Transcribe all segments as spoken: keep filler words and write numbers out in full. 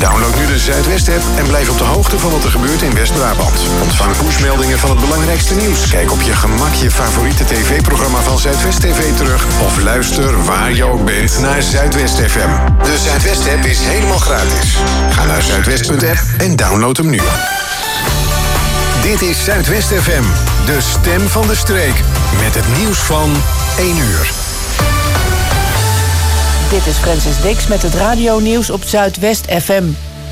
Download nu de Zuidwest-app en blijf op de hoogte van wat er gebeurt in West-Brabant. Ontvang pushmeldingen van het belangrijkste nieuws. Kijk op je gemak je favoriete tv-programma van Zuidwest T V terug. Of luister waar je ook bent naar Zuidwest F M. De Zuidwest-app is helemaal gratis. Ga naar zuidwest punt app en download hem nu. Dit is Zuidwest F M, de stem van de streek. Met het nieuws van één uur. Dit is Francis Dix met het radionieuws op Zuidwest F M.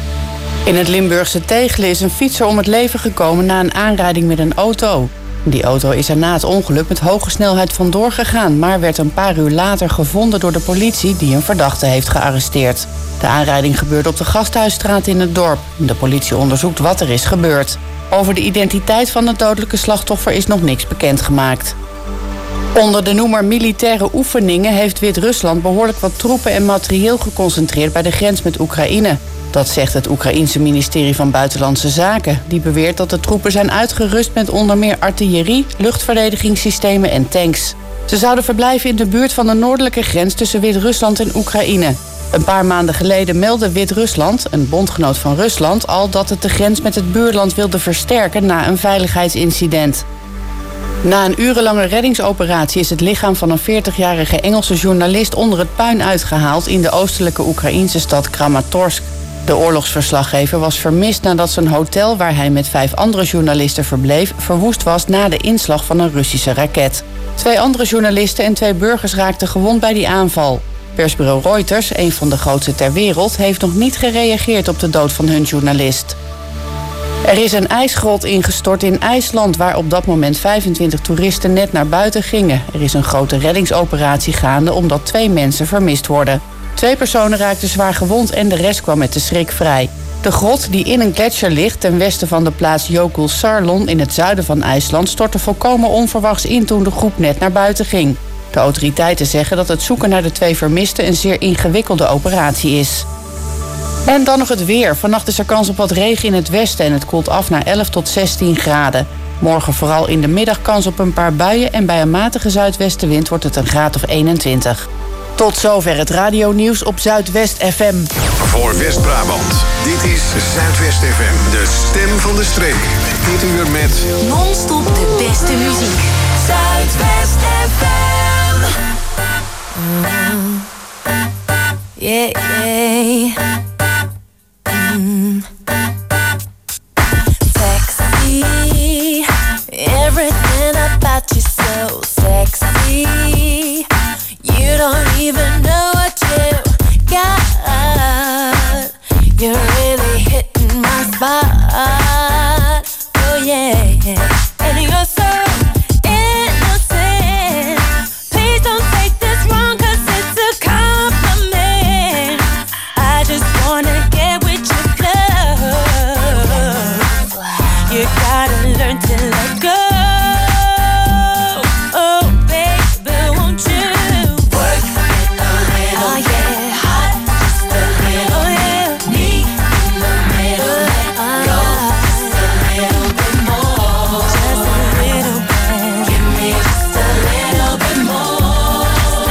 In het Limburgse Tegelen is een fietser om het leven gekomen na een aanrijding met een auto. Die auto is er na het ongeluk met hoge snelheid vandoor gegaan, maar werd een paar uur later gevonden door de politie die een verdachte heeft gearresteerd. De aanrijding gebeurde op de Gasthuisstraat in het dorp. De politie onderzoekt wat er is gebeurd. Over de identiteit van het dodelijke slachtoffer is nog niks bekendgemaakt. Onder de noemer militaire oefeningen heeft Wit-Rusland behoorlijk wat troepen en materieel geconcentreerd bij de grens met Oekraïne. Dat zegt het Oekraïense ministerie van Buitenlandse Zaken. Die beweert dat de troepen zijn uitgerust met onder meer artillerie, luchtverdedigingssystemen en tanks. Ze zouden verblijven in de buurt van de noordelijke grens tussen Wit-Rusland en Oekraïne. Een paar maanden geleden meldde Wit-Rusland, een bondgenoot van Rusland, al dat het de grens met het buurland wilde versterken na een veiligheidsincident. Na een urenlange reddingsoperatie is het lichaam van een veertigjarige Engelse journalist onder het puin uitgehaald in de oostelijke Oekraïnse stad Kramatorsk. De oorlogsverslaggever was vermist nadat zijn hotel, waar hij met vijf andere journalisten verbleef, verwoest was na de inslag van een Russische raket. Twee andere journalisten en twee burgers raakten gewond bij die aanval. Persbureau Reuters, een van de grootste ter wereld, heeft nog niet gereageerd op de dood van hun journalist. Er is een ijsgrot ingestort in IJsland, waar op dat moment vijfentwintig toeristen net naar buiten gingen. Er is een grote reddingsoperatie gaande omdat twee mensen vermist worden. Twee personen raakten zwaar gewond en de rest kwam met de schrik vrij. De grot, die in een gletsjer ligt ten westen van de plaats Jökulsárlón in het zuiden van IJsland, stortte volkomen onverwachts in toen de groep net naar buiten ging. De autoriteiten zeggen dat het zoeken naar de twee vermisten een zeer ingewikkelde operatie is. En dan nog het weer. Vannacht is er kans op wat regen in het westen en het koelt af naar elf tot zestien graden. Morgen vooral in de middag kans op een paar buien en bij een matige zuidwestenwind wordt het een graad of eenentwintig. Tot zover het radionieuws op Zuidwest F M. Voor West-Brabant, dit is Zuidwest F M, de stem van de streek. Dit uur met non-stop de beste muziek. Zuidwest F M. Mm. Yeah, yeah. Mm. Sexy, everything about you so sexy. You don't even know what you got. You're really hitting my spot. Oh yeah, yeah. And you're so innocent. Please don't take this wrong, 'cause it's a compliment. I just wanna get with your love. You gotta learn to let go. Oh baby, won't you work it a little oh, bit yeah. hot, just a little oh, yeah. bit. Me in the middle, let go just a little bit more. Just a little bit. Give me just a little bit more.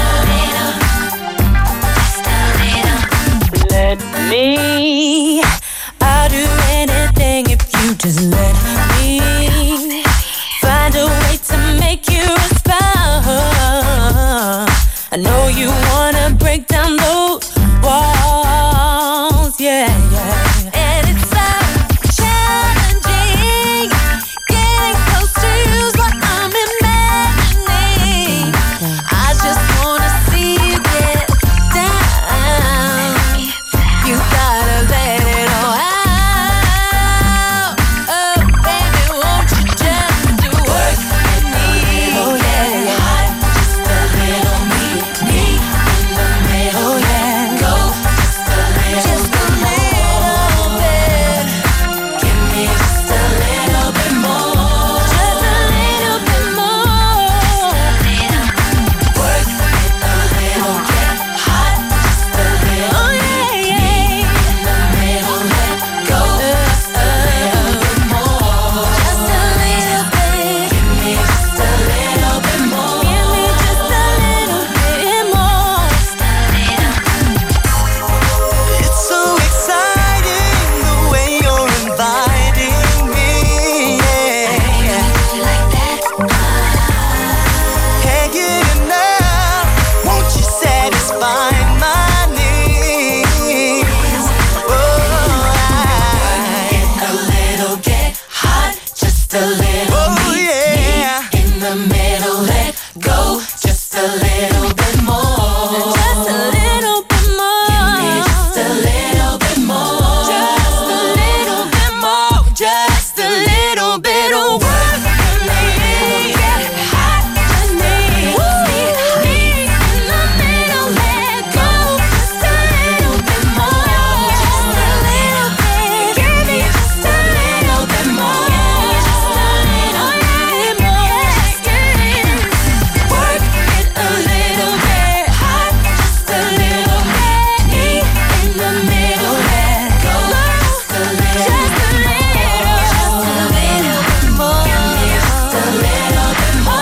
Just a little, just a little. Let me. I'll do anything if you just let me. Find a way to make you respond. I know you wanna break down those walls, yeah, yeah. And it's so challenging. Getting close to you's what I'm imagining. I just wanna see you get down. You gotta let it all out. Oh baby, won't you just do work with me? Oh yeah, hot, just a little me, me a little bit more. Just a little bit more. Give me just a little bit more. Just a little bit more. Just a little bit of work for me. Get hot for me. Meet me in the middle. Let go. Just a little bit more. Just a little bit. Give me just a little bit more. Just a little bit more. Just a little. Work it a little bit. Hot. Just a little bit. Me in the middle. Let go. Just a little. Just a little. Just a little bit more. Give me just a little bit more.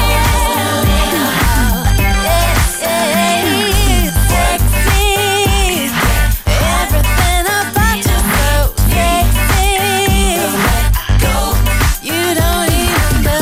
Sexy. Everything about you so sexy. Go. You don't even know.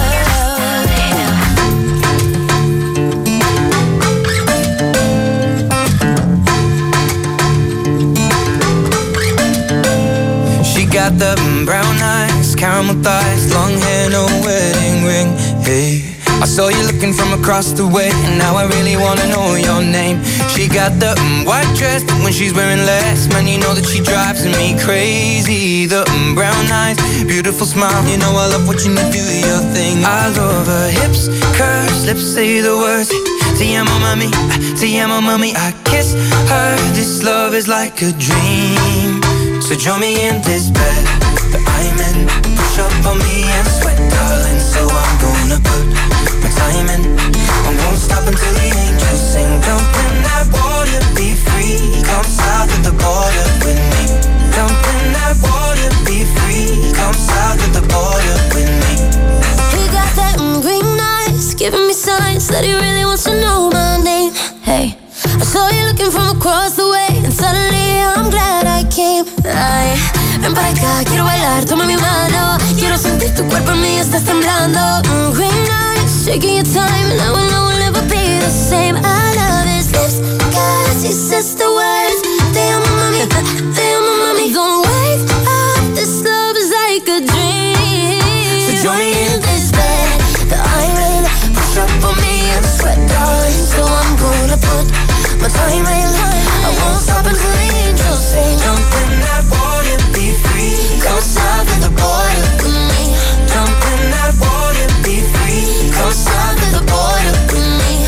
She got the mm, brown eyes, caramel thighs, long hair, no wedding ring. Hey, I saw you looking from across the way, and now I really wanna know your name. She got the mm, white dress, but when she's wearing less, man, you know that she drives me crazy. The mm, brown eyes, beautiful smile, you know I love watching you do your thing. I love her hips, curves, lips say the words. Te amo, mami, te amo, mami. I kiss her. This love is like a dream. So join me in this bed that I'm in. Push up on me and sweat, darling. So I'm gonna put my time in. I won't stop until the angels sing. Jump in that water, be free. Come south of the border with me. Jump in that water, be free. Come south of the border with me. He got that mm, green eyes, giving me signs that he really wants to know my name. Hey, I saw you looking from across the way, and suddenly I'm glad I came. Ay, ven para acá, quiero bailar, toma mi mano. Quiero sentir tu cuerpo en mí, estás temblando. Mm, green eyes, shaking your time, and now I know we'll never be the same. I love his lips, cause he says the words. Te amo, mami, te amo, mami. Don't wake up, this love is like a dream. So join me in this bed that I'm in. Push up on me and sweat, darling. So I'm gonna put my time in. I won't stop until the angels sing. Jump in that water, be free. Come south of the border with me. Jump in that water, be free. Come south of the border with me.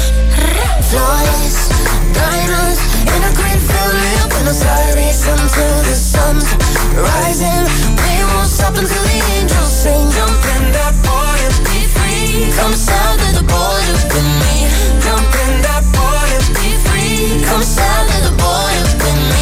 Flawless diamonds in a green field near Buenos Aires until the sun's rising. We won't stop until the angels sing. Jump in that water, be free. Come south of the border with me. Jump in that water, be free. Come south of the border with me.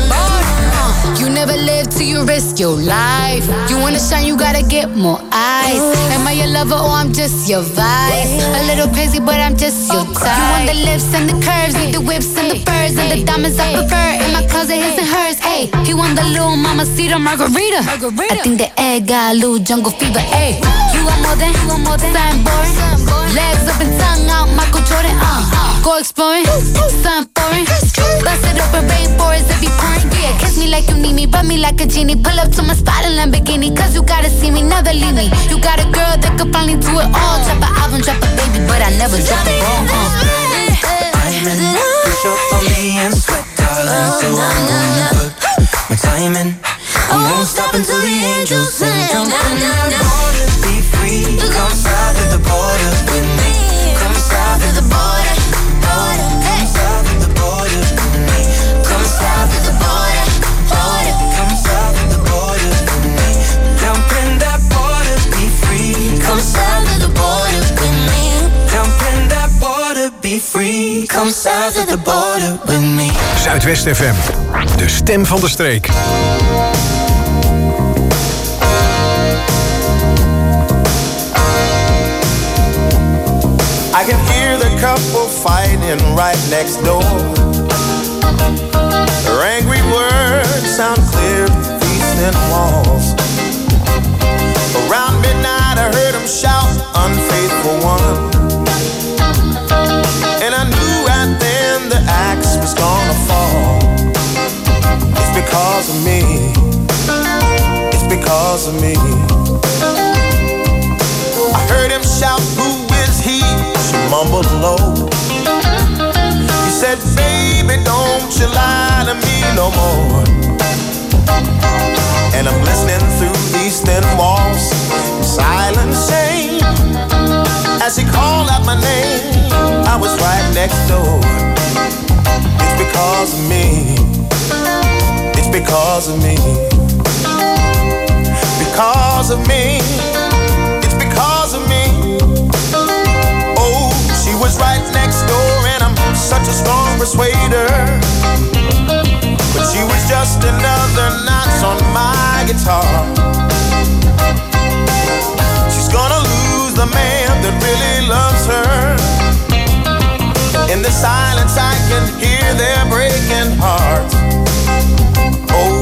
You never live till you risk your life. You wanna shine, you gotta get more eyes. Am I your lover or I'm just your vice? A little crazy, but I'm just your type. You want the lips and the curves, need the whips and the furs and the diamonds I prefer. In my closet, his and hers. Hey, he want the little mamacita margarita. I think the egg got a little jungle fever. Hey, you want more than, you want more than something boring. Legs up and tongue out, Michael Jordan. Uh, go exploring, something foreign. Bust it open, rainforest if you pouring. Yeah, kiss me like you need me, rub me like a genie. Pull up to my spot in Lamborghini, cause you gotta see me, never leave me. You got a girl that could finally do it all. Drop an album, drop a baby, but I never drop it wrong. Uh. I'm in, push up on me and sweat, darling. So I'm gonna put my time in. I won't stop until the angels sing. Jump in that water, be free. Come south of the border with me. Come south of the border, border. Come south of the border with me. Come south of the border, border. Come south of the border with me. Jump in that water, be free. Come south of the border with me. Jump in that water, be free. Come south of the border with me. Zuidwest F M, de stem van de streek. I can hear the couple fighting right next door. Their angry words sound clear through these thin walls. Around midnight I heard them shout, unfaithful one. And I knew right then the axe was gonna fall. It's because of me. It's because of me. I heard him shout, who is he? She mumbled low. He said, baby, don't you lie to me no more. And I'm listening through these thin walls, silent shame. As he called out my name, I was right next door. It's because of me. It's because of me. Because of me. It's because of me. Oh, she was right next door, and I'm such a strong persuader. But she was just another notch on my guitar. She's gonna lose the man that really loves her. In the silence I can hear their breaking hearts. Oh,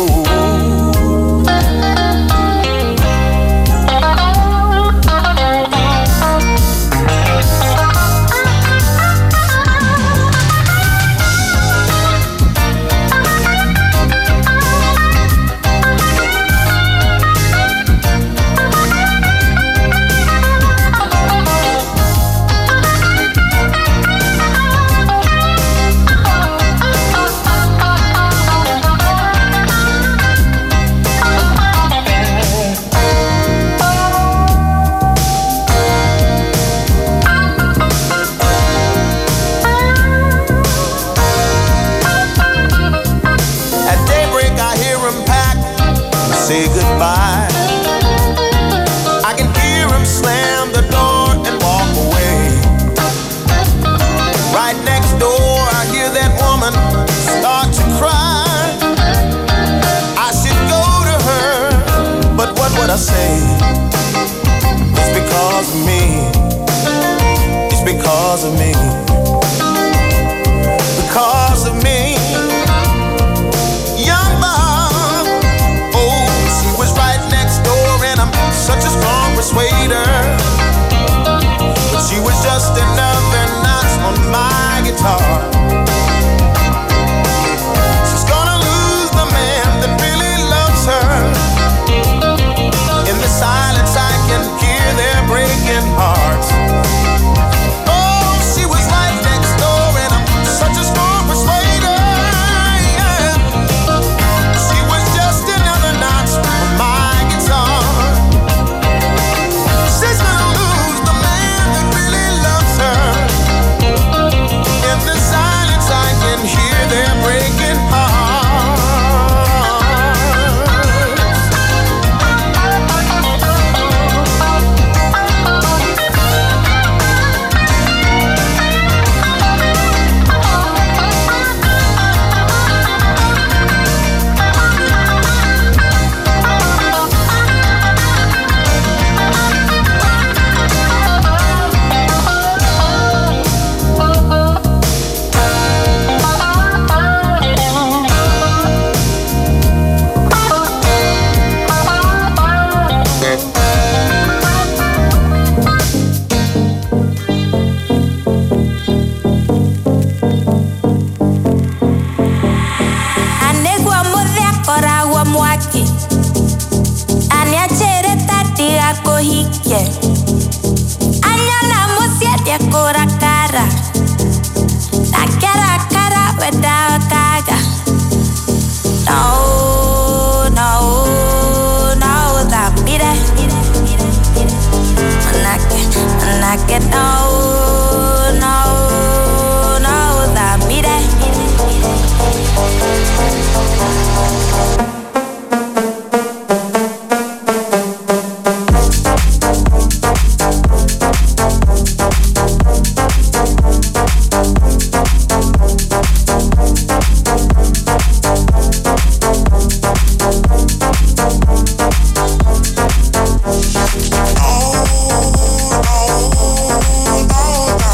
say goodbye. I can hear him slam the door and walk away. Right next door I hear that woman start to cry. I should go to her, but what would I say? It's because of me. It's because of me. Because of me. Such a strong persuader, but she was just another notch on my guitar. She's gonna lose the man that really loves her. In the silence I can hear their breaking hearts. Oh, she was right next door, and I'm such a strong persuader. Yeah. She was just another notch on my guitar. She's gonna lose the man that really loves her. In the silence I can hear their breaking hearts. Oh,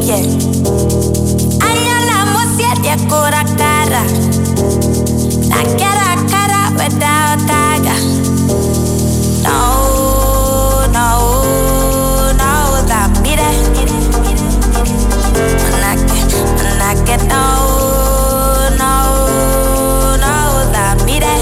yeah. Añalamos siete cora cara. La cara cara without taga. No, no, no, that me there. When I get, when I get no, no, no, that me there.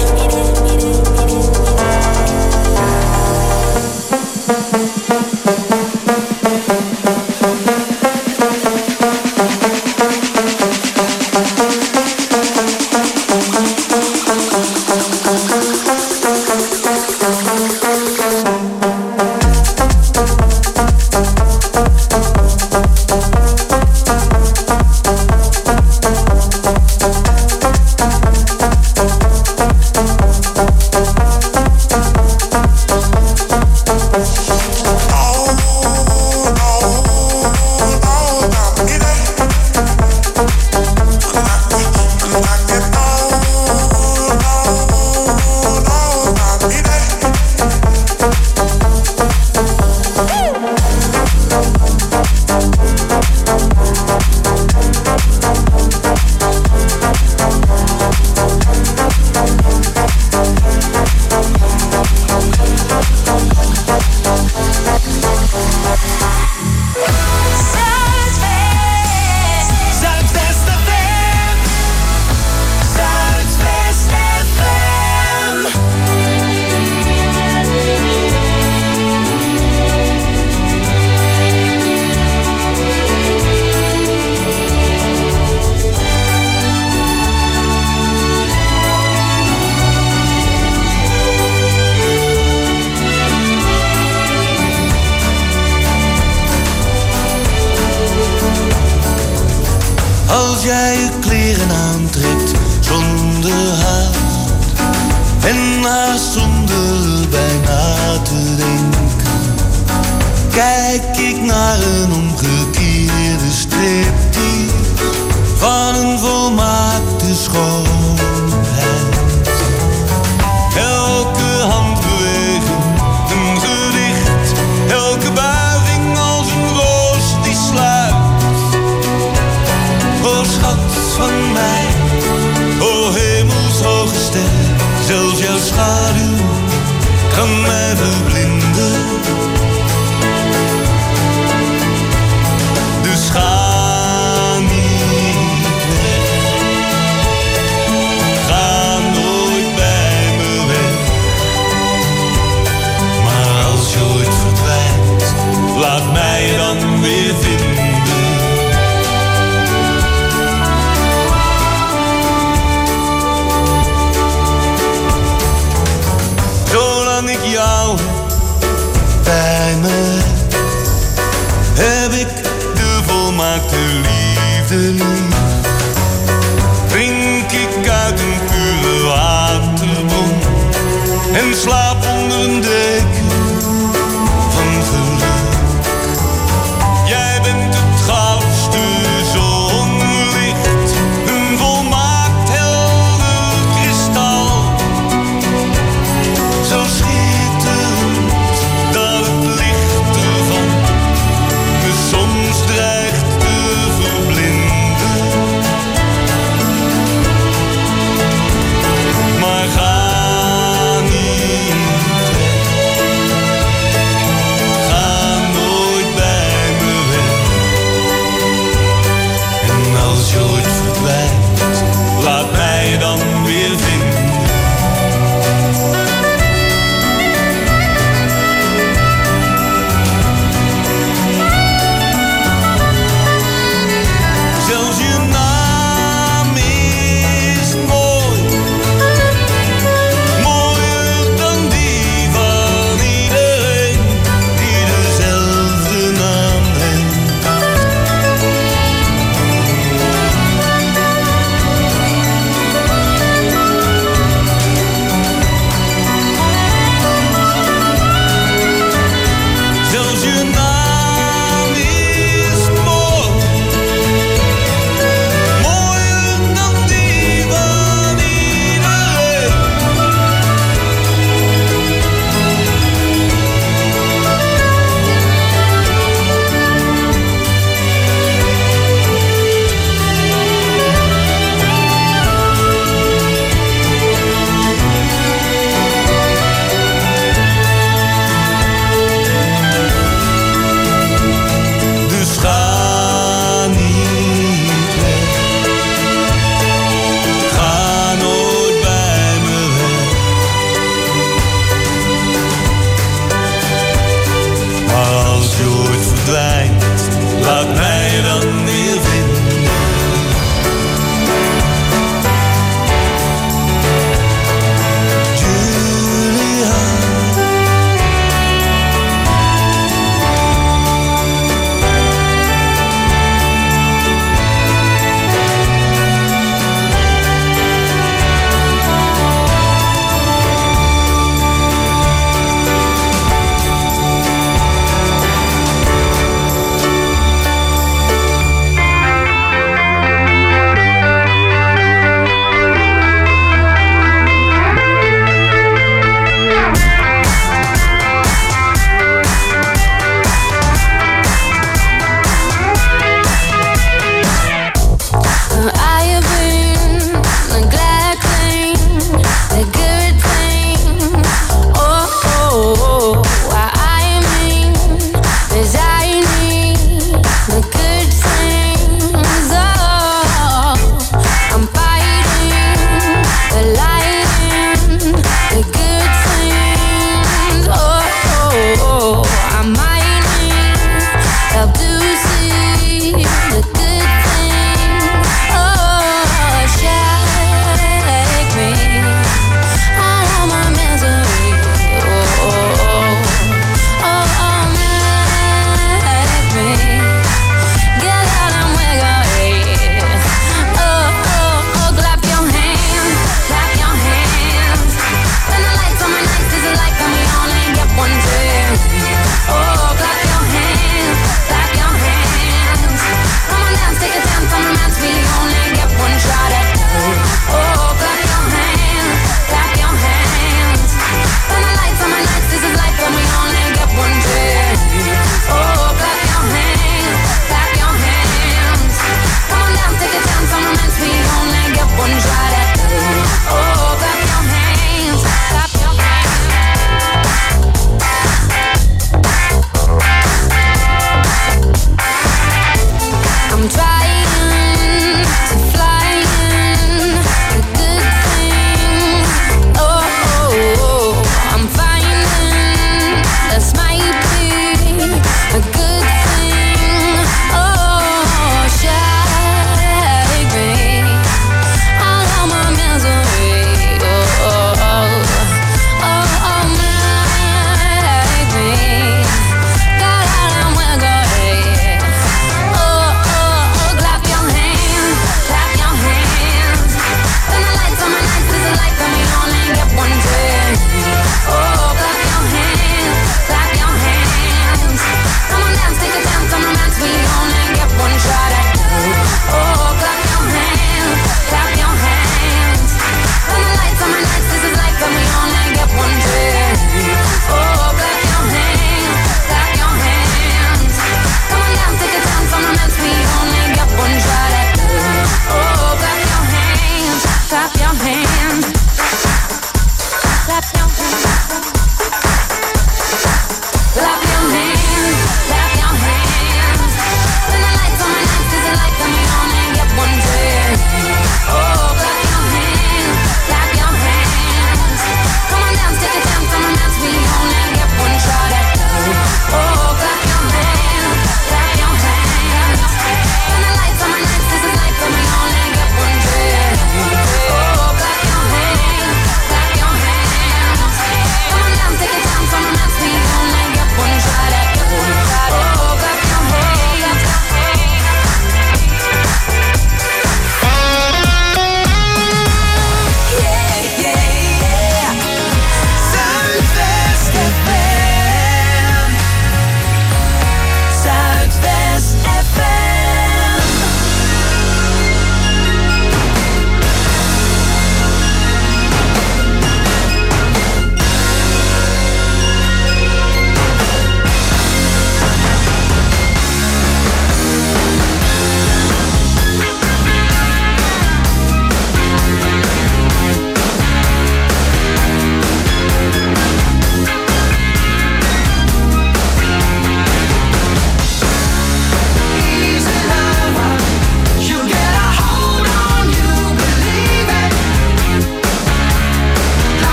Als jij je kleren aantrekt zonder haast en haast zonder bijna te denken, kijk ik naar een omgekeerde striptease van een volmaakte schoonheid. Elke handbeweging een gedicht, elke buiging als een roos die sluit. O schat van mij, o hemelshoge ster, zelfs jouw schaduw kan mij verblinden. Dus ga niet weg.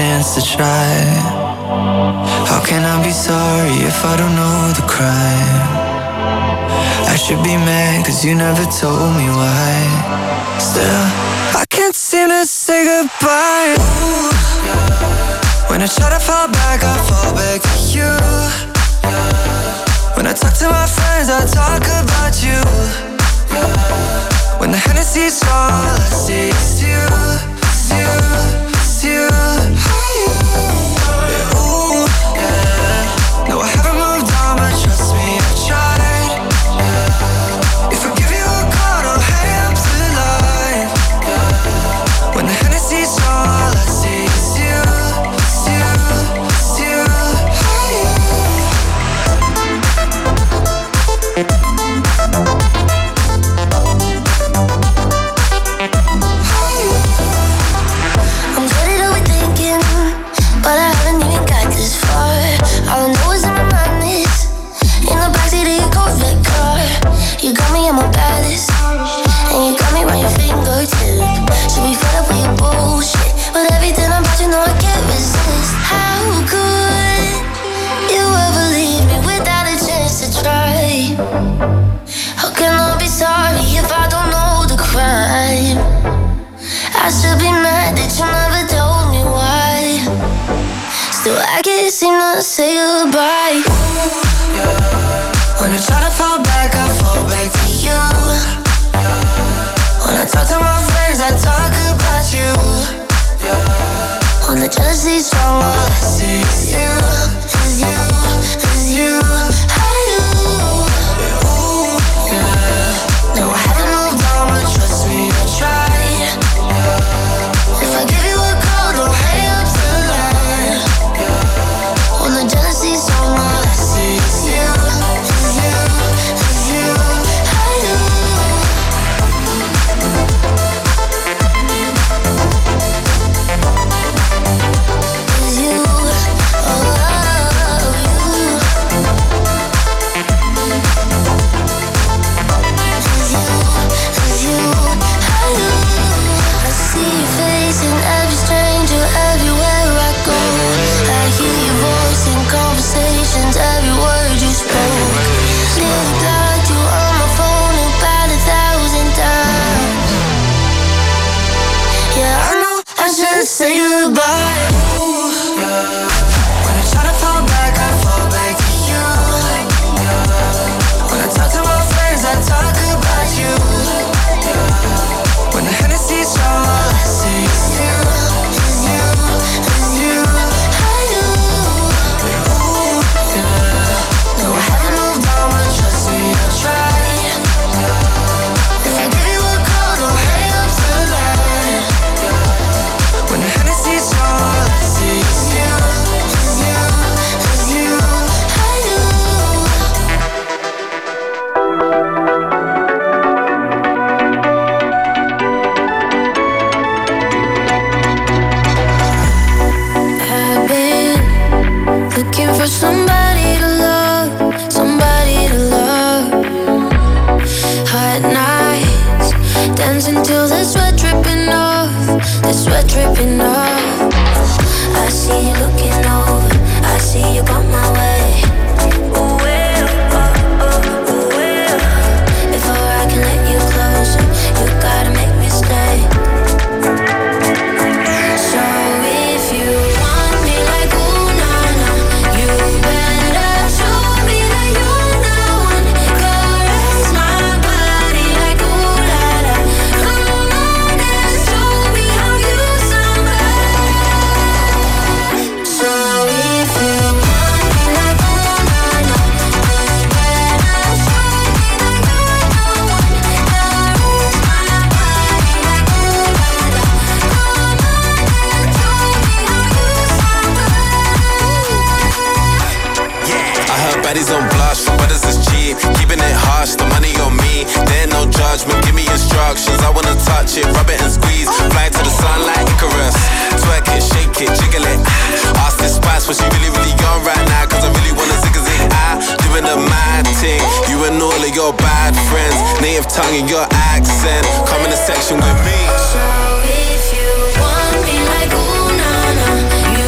chance to try. How can I be sorry if I don't know the crime? I should be mad cause you never told me why. Still, I can't seem to say goodbye. Ooh, yeah. When I try to fall back, I fall back to you. Yeah. When I talk to my friends, I talk about you. Yeah. When the Hennessy's all I see is you, is you, is you. Yeah, ooh, yeah. No, I haven't moved on, but trust me, I've tried. Yeah. If I give you a call, don't hang up the line. Yeah. When the Hennessy's all I see is you, is you, is you. I'm good at overthinking, but I haven't even got this far. All I know is in my mind is in the backseat of your Corvette car. You got me at my baddest, and you got me by your fingertip. Should be fed up with your bullshit, but everything about you know I can't resist. How could you ever leave me without a chance to try? How can I be sorry if I don't know the crime? I should be mad that you never told me why. Still, I can't seem to say goodbye. Ooh, yeah. When I try to fall back, I fall back to you. Yeah. When I talk to my friends, I talk about you. Yeah. When the jealousy's strong, all I see is you, is you, is you. How you? Yeah, ooh, yeah. No, I haven't moved on, but trust me, I tried. Yeah. If I give you a call, don't hang up the line. Yeah. When the jealousy's strong, all I see is you, is you, is you. How you? Is you, oh, you. Is you, is you, how you? I see your face in every stranger, everywhere I go. I hear your voice in conversations, every word you spoke. Nearly blocked you on my phone about a thousand times. Yeah, I know I should say goodbye. ooh, yeah. When I try to fall back, I fall back to you. Yeah. When I talk to my friends, I talk about you. Yeah. When the Hennessy's all I see is you, is you, is you. How you? Yeah, ooh, yeah. No, I haven't moved on, but trust me, I tried. If I give you a call, don't hang up the line. When the Hennessy's all I see is you, Is you, is you, how you? I've been looking for somebody to love, somebody to love. Hot nights, dancing till the sweat dripping off, the sweat dripping off. I see you looking over, I see you come my way. Ooh, well, oh, oh, ooh, well. Before I can let you closer, you gotta make me stay. So if you want me like ooh, nah, nah, you better show me that you're the one. Caress my body like ooh, la, la. Come on and show me how you somebody. So if you want me like ooh, nah, nah, you better show me that you're the one. Caress my body like ooh, la, la. Come on and show me how you I heard baddies don't blush, brothers is cheap. Keeping it harsh, the money on me. There ain't no judgment, give me instructions. I wanna touch it, rub it and squeeze. Fly to the sun like Icarus. Twerk it, shake it, jiggle it. Ask this spice what she really, really on right now. Cause I really wanna zig a zig. I doing the mad thing. You and all of your bad friends. Native tongue and your accent. Come in the section with me. So if you want me like ooh, nah, nah, you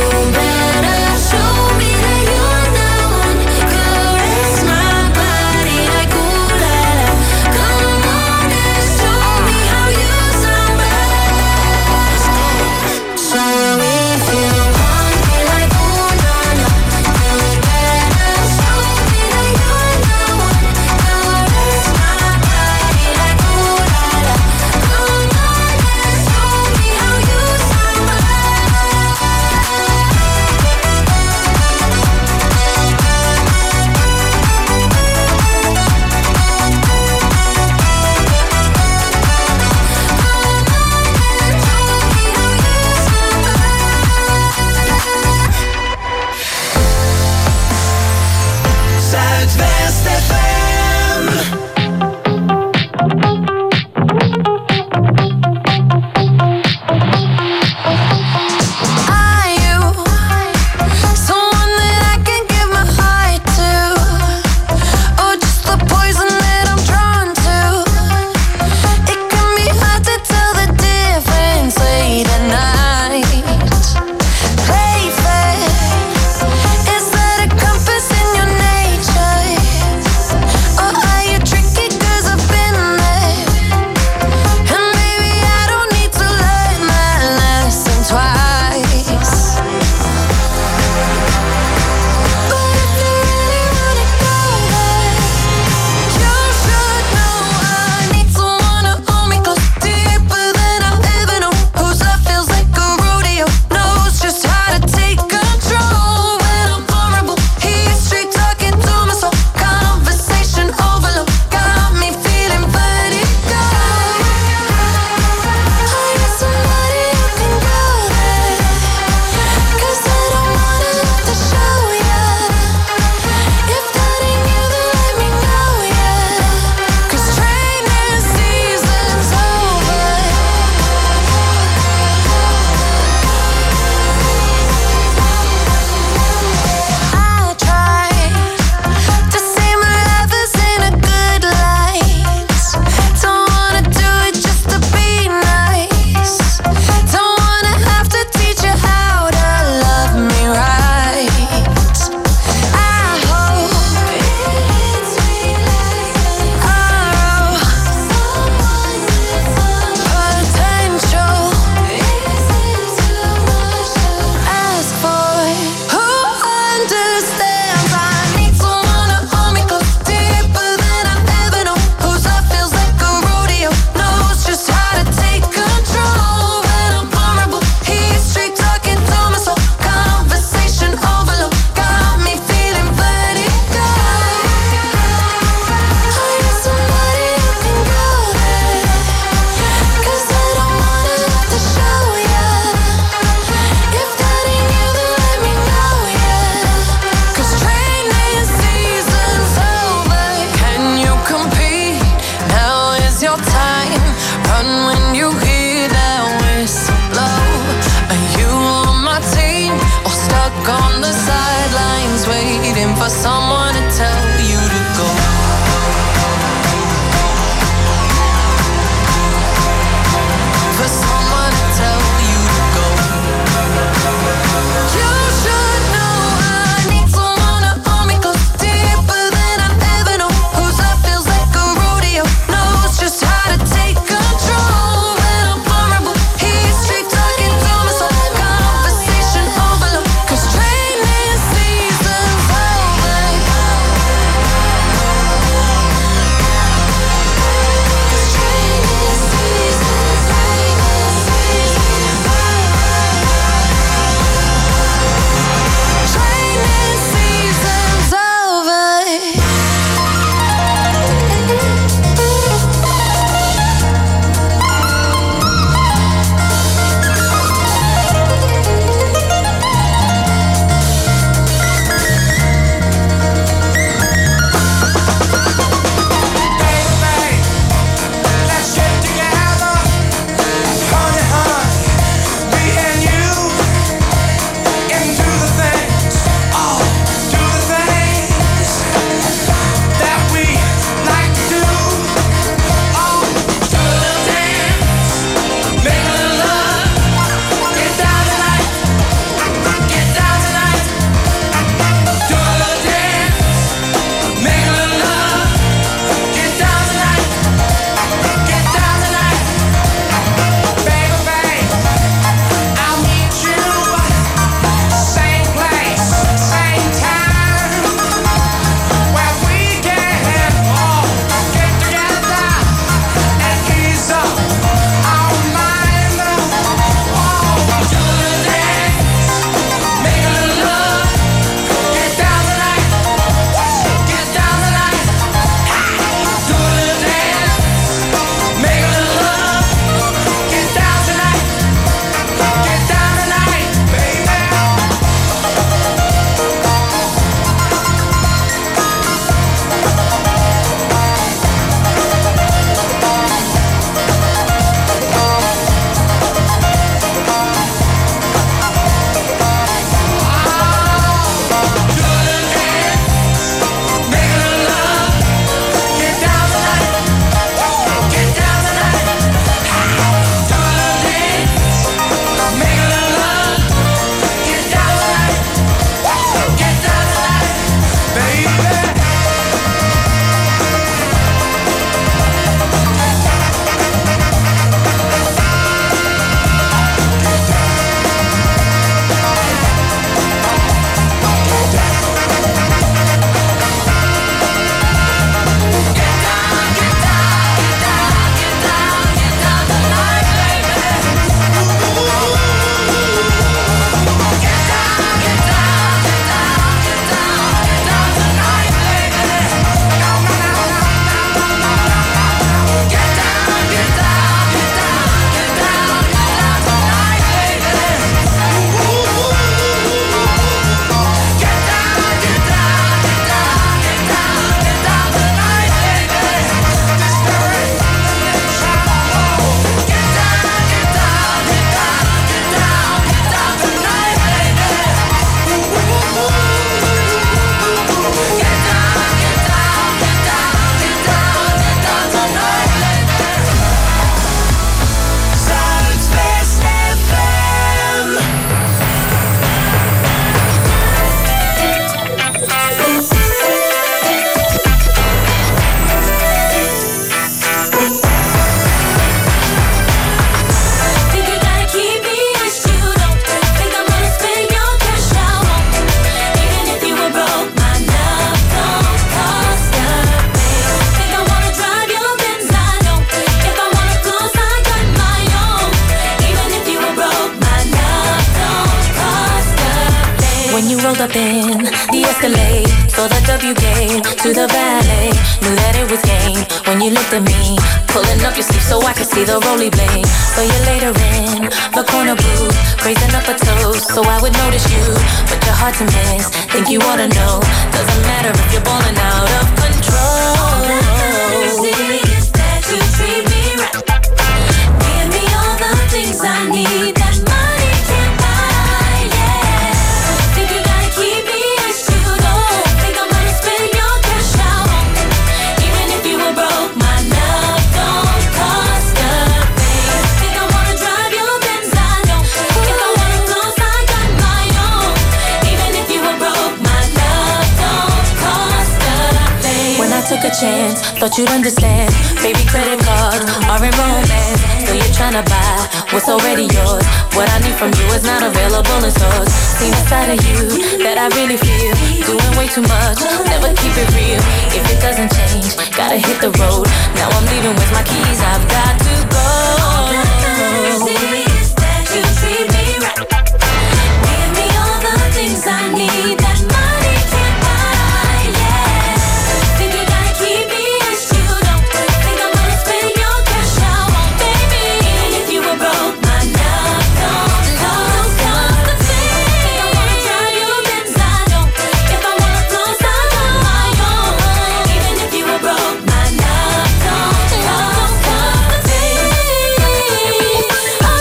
when you rolled up in the Escalade. Saw the W game to the valet. Knew that it was game when you looked at me. Pulling up your sleeve so I could see the roly blade. Saw you later in the corner booth, raising up a toast so I would notice you. But you're hard to miss, think you ought to know. Doesn't matter if you're balling out of control. All that matters is that you treat me right. Give me all the things I need that money can't buy, yeah. Think you gotta keep me as you don't think I'm gonna spend your cash out on me. Even if you were broke, my love don't cost a thing. Think I wanna drive your Benz, I don't. If I wanna close, I got my own. Even if you were broke, my love don't cost a thing. When I took a chance, thought you'd understand. Baby, credit cards are in romance. Still you're tryna buy what's already yours. What I need from you is not available in stores. Seen a side of you that I really feel. Doing way too much, never keep it real. If it doesn't change, gotta hit the road. Now I'm leaving with my keys, I've got to go. All that matters is that you treat me right. Give me all the things I need that money can't buy, yeah. Think you gotta keep me as you don't think I'm gonna spend your cash out on, baby. Even if you were broke, my love don't cost a thing. Think I wanna drive your Benz, I don't. If I wanna close, I got my own. Even if you were broke, my love don't cost a thing. A thing, a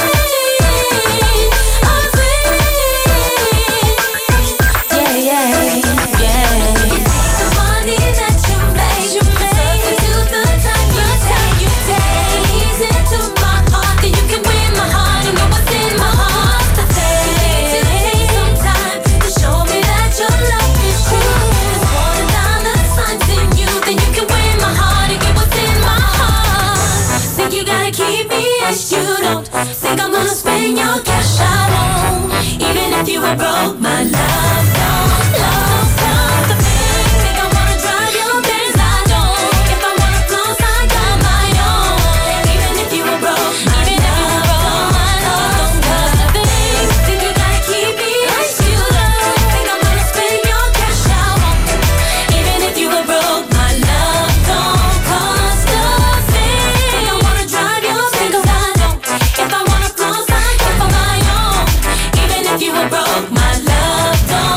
thing. Yeah, yeah, yeah. The money that you make, you substitute the time you take, you take. Ease into my heart, then you can win my heart. You know what's in my heart to take. To take some time to show me that your love is true. There's more than dollar signs in you, then you can win my heart and get what's in my heart. Think you gotta keep me as you don't think I'm gonna spend your cash out on. Even if you were broke, my love don't, love don't. Think I wanna drive your Benz, I don't. If I wanna close, I got my own. Even if you were broke, my love don't, my love don't cost a thing. Think you gotta keep me as you don't think I'm gonna spend your cash out on. Even if you were broke, my love don't cost a thing. Think I wanna drive your Benz, I don't. If I wanna close, I got my own. Even if you were broke, my love don't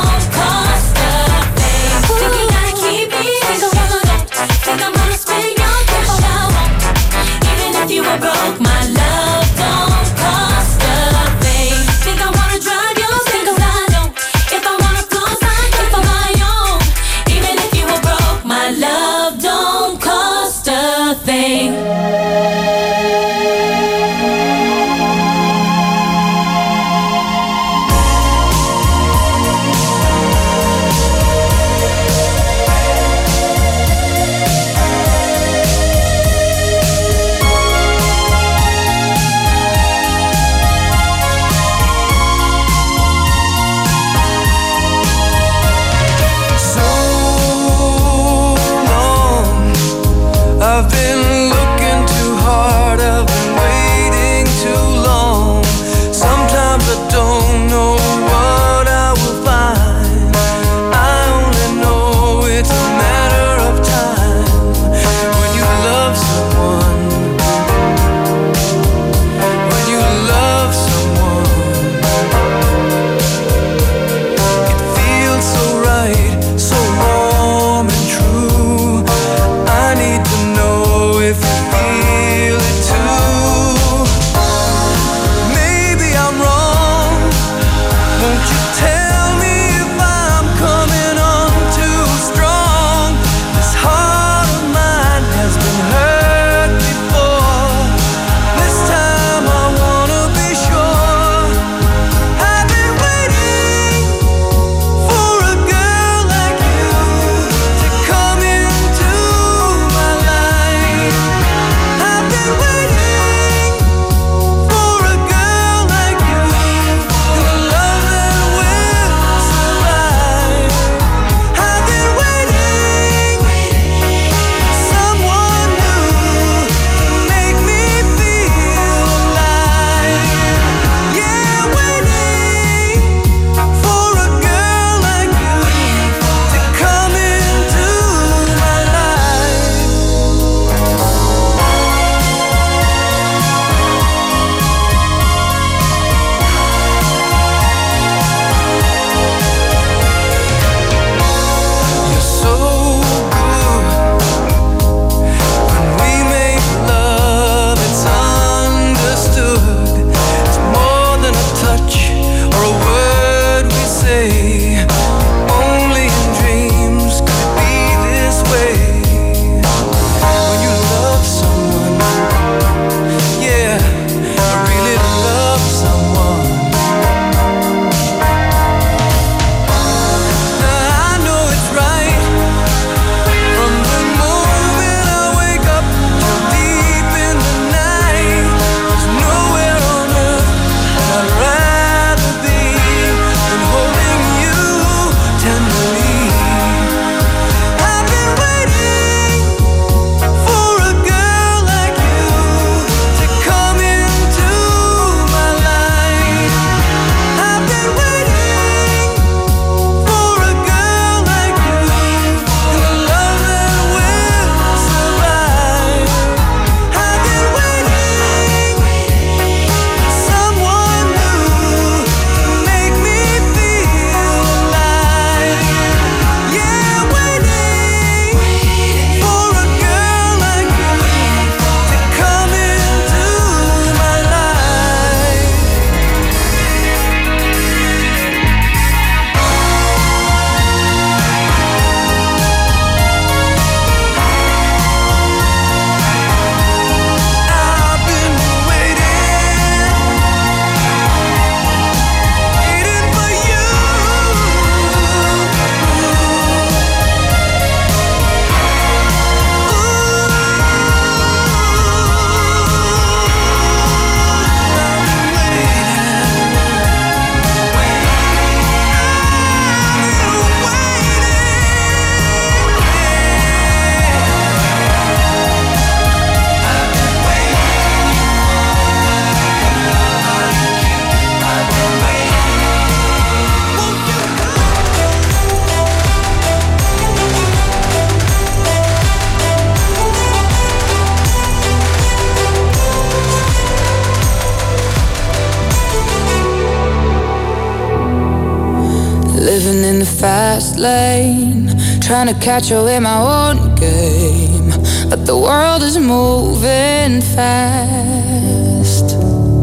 Living in the fast lane, trying to catch up in my own game, but the world is moving fast.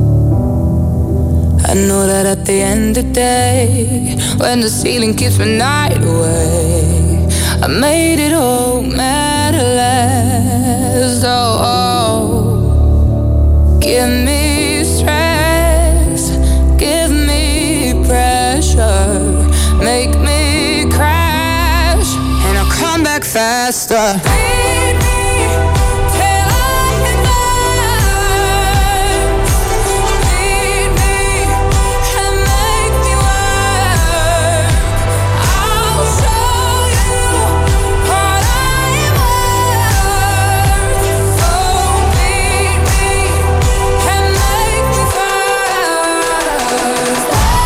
I know that at the end of the day, when the ceiling keeps my night away, I made it home at last. Oh, oh. Give me stress, give me pressure, make me crash, and I'll come back faster. Beat me till I'm in burst. Beat me and make me work. I'll show you what I am worth. So beat me and make me first.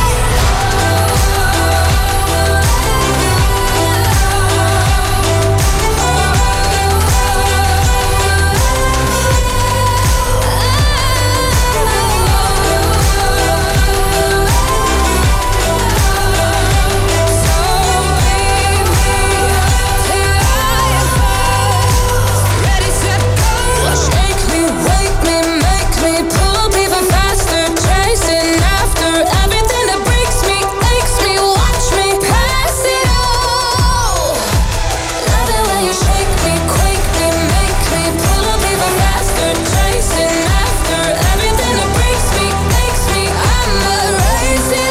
Ready, set, go. Shake me, wake me, make me pull even faster, chasing after everything that breaks me, aches me. Watch me pass it all. Love it when you shake me, quake me, make me pull up even faster, chasing after everything that breaks me, aches me. I'ma raise it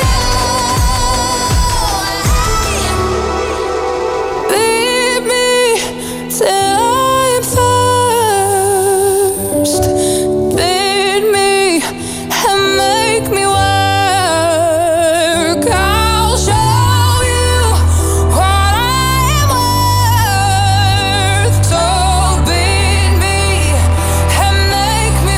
all. Beat me till I'm first. Beat me and make me work. I'll show you what I am worth. So beat me and make me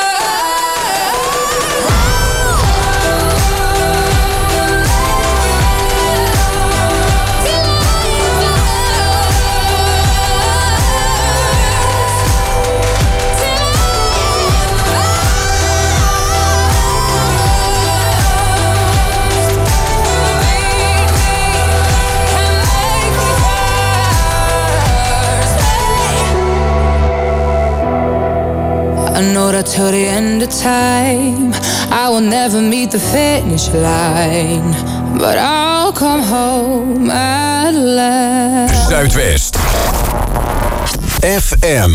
I know that till the end of time I will never meet the finish line, but I'll come home at last. Zuidwest F M.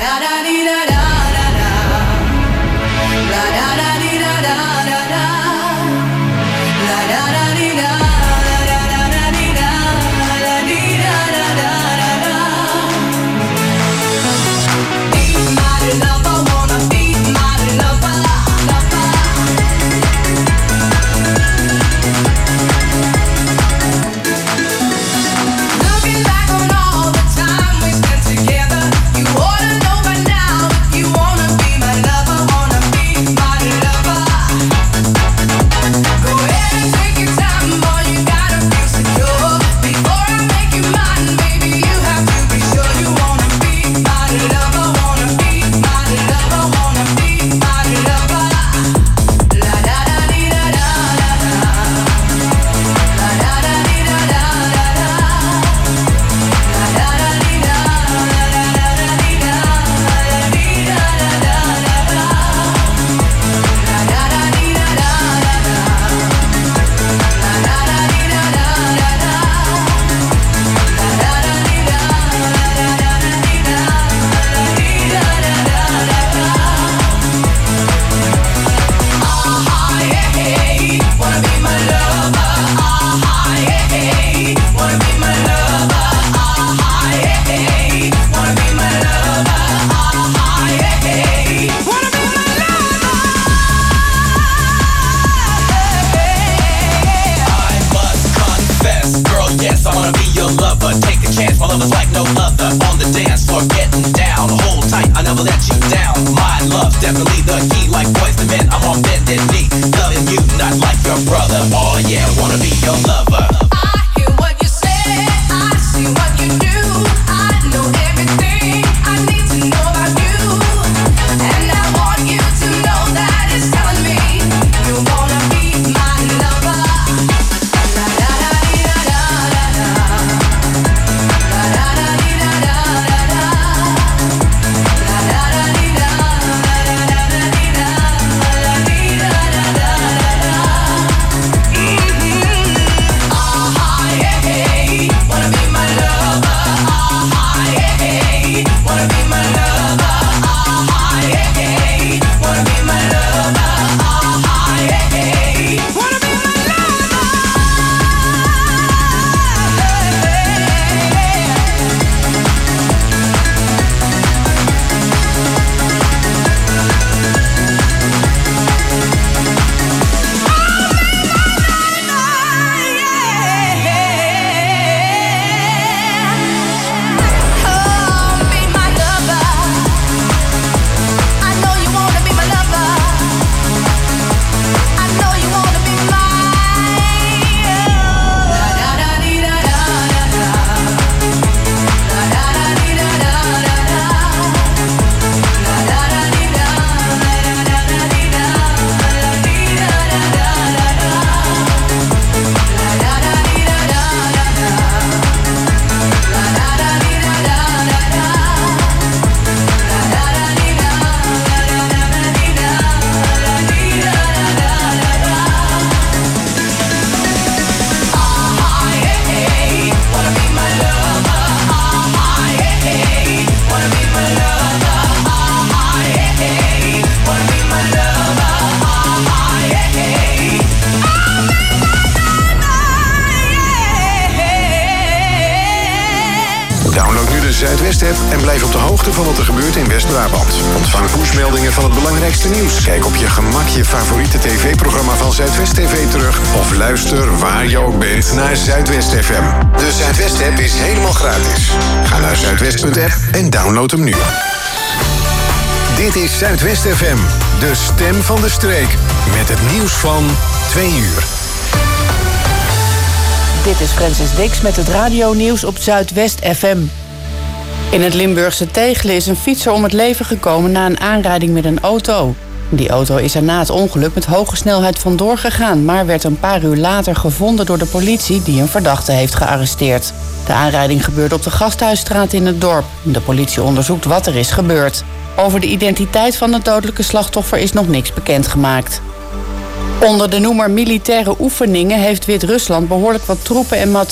Looking back on all the time we spent together, you ought to know by now. You wanna be my lover, wanna be my lover. Go ahead and take your time, boy, you gotta feel secure. Before I make you mine, baby, you have to be sure you wanna be my lover, wanna be my lover, wanna be my lover. La da da dee da da da da. La da da dee da da da da. La da da dee da da da da dee da dee da da da da da. La da da dee da da da da. La da da dee da da da da. La da da dee da da da da dee da dee da da da da da. Ah yeah, hey, wanna be my lover. Ah yeah, hey, wanna be my lover. Ah yeah, hey, wanna be my lover. Ah yeah, hey, wanna be my lover. I must confess, girl, yes, I wanna be your lover. Take a chance, my love is like no other. On the dance floor, getting down. Hold tight, I never let you down. My love's definitely the key, like boys to men. I'm on bended knee, loving you, not like your brother. Oh yeah, wanna be your lover. I hear what you say, I see what you do. I know everything I need to know about you, and I want you to know that it's telling me you wanna be my lover. La da da dee da da. Download nu de Zuidwest-app en blijf op de hoogte van wat er gebeurt in West-Brabant. Ontvang pushmeldingen van het belangrijkste nieuws. Kijk op je gemak je favoriete tv-programma van Zuidwest T V terug. Of luister waar je ook bent naar Zuidwest F M. De Zuidwest-app is helemaal gratis. Ga naar zuidwest punt app en download hem nu. Dit is Zuidwest F M, de stem van de streek. Met het nieuws van twee uur. Dit is Francis Dix met het radionieuws op Zuidwest F M. In het Limburgse Tegelen is een fietser om het leven gekomen na een aanrijding met een auto. Die auto is er na het ongeluk met hoge snelheid vandoor gegaan, maar werd een paar uur later gevonden door de politie die een verdachte heeft gearresteerd. De aanrijding gebeurde op de Gasthuisstraat in het dorp. De politie onderzoekt wat er is gebeurd. Over de identiteit van het dodelijke slachtoffer is nog niks bekendgemaakt. Onder de noemer militaire oefeningen heeft Wit-Rusland behoorlijk wat troepen en materiaal